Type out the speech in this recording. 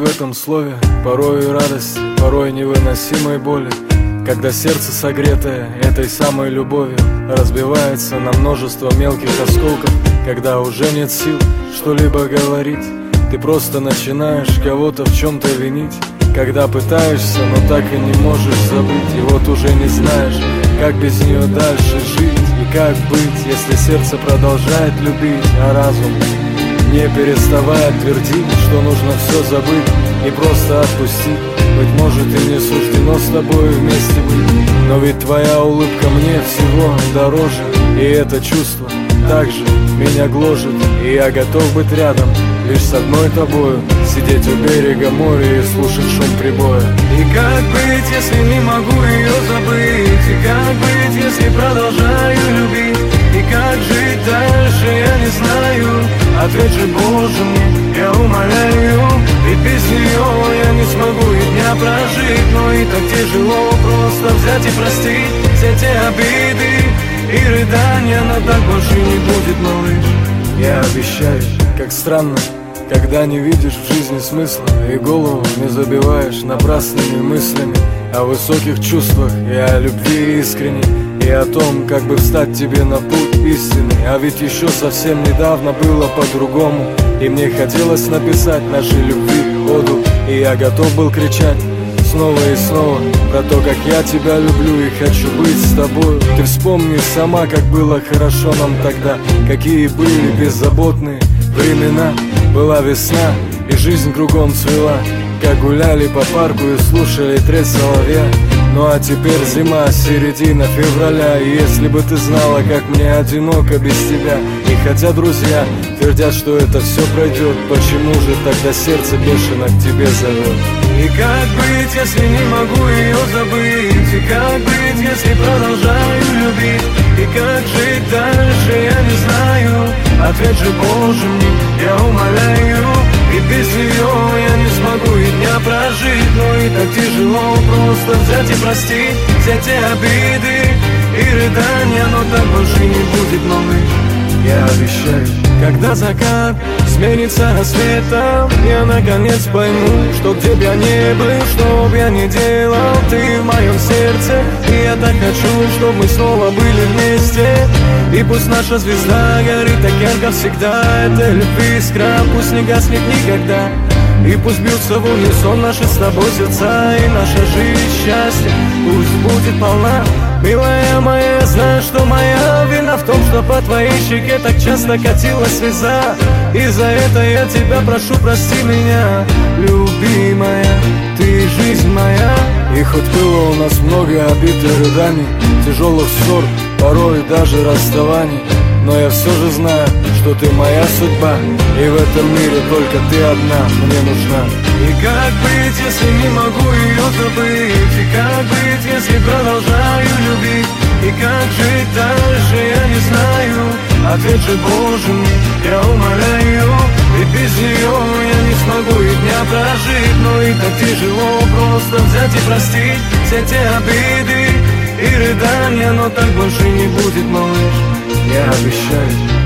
в этом слове порой и радость, порой невыносимой боли. Когда сердце, согретое этой самой любовью, разбивается на множество мелких осколков. Когда уже нет сил что-либо говорить, ты просто начинаешь кого-то в чем-то винить. Когда пытаешься, но так и не можешь забыть, и вот уже не знаешь, как без нее дальше жить. И как быть, если сердце продолжает любить, а разум не переставая твердить, что нужно все забыть и просто отпустить. Быть может, и не суждено с тобой вместе быть, но ведь твоя улыбка мне всего дороже. И это чувство также меня гложет, и я готов быть рядом лишь с одной тобою, сидеть у берега моря и слушать шум прибоя. И как быть, если не могу ее забыть? И как быть, если продолжаю любить? И как жить дальше, я не знаю. Ответь же, Боже, мне, я умоляю. Ведь без нее я не смогу и дня прожить. Но и так тяжело просто взять и простить все те обиды и рыдания. Но так больше не будет, малыш, я обещаю. Как странно, когда не видишь в жизни смысла и голову не забиваешь напрасными мыслями о высоких чувствах и о любви искренней, и о том, как бы встать тебе на путь истинный. А ведь еще совсем недавно было по-другому, и мне хотелось написать нашей любви оду, и я готов был кричать снова и снова про то, как я тебя люблю и хочу быть с тобой. Ты вспомни сама, как было хорошо нам тогда, какие были беззаботные времена. Была весна, и жизнь кругом цвела, как гуляли по парку и слушали трель соловья. Ну а теперь зима, середина февраля, и если бы ты знала, как мне одиноко без тебя. И хотя друзья твердят, что это все пройдет, почему же тогда сердце бешено к тебе зовет? И как быть, если не могу ее забыть? И как быть, если продолжаю любить? И как жить дальше, я не знаю. Ответь же, Боже, мне, я умоляю. Ведь без нее я не смогу и дня прожить. Но и так тяжело просто взять и простить все те обиды и рыдания. Но так больше не будет, малыш, я обещаю. Когда закат сменится рассветом, я наконец пойму, что где б я ни был, что б я ни делал, ты в моем сердце. И я так хочу, чтобы мы снова были вместе. И пусть наша звезда горит так ярко всегда. Это любви искра, пусть не гаснет никогда. И пусть бьются в унисон наши с тобой сердца. И наша жизнь счастья пусть будет полна. Милая моя, знаю, что моя вина в том, что по твоей щеке так часто катилась слеза. И за это я тебя прошу, прости меня, любимая, ты жизнь моя. И хоть было у нас много обид и рыданий, тяжелых ссор, порой даже расставаний, но я все же знаю, что ты моя судьба, и в этом мире только ты одна мне нужна. И как быть, если не могу ее забыть? И как быть, если продолжаю любить? И как жить дальше, я не знаю. Ответь же, Боже, мне, я умоляю. Ведь без нее я не смогу и дня прожить. Но и так тяжело просто взять и простить все те обиды и рыдания. Но так больше не будет, малыш, я обещаю.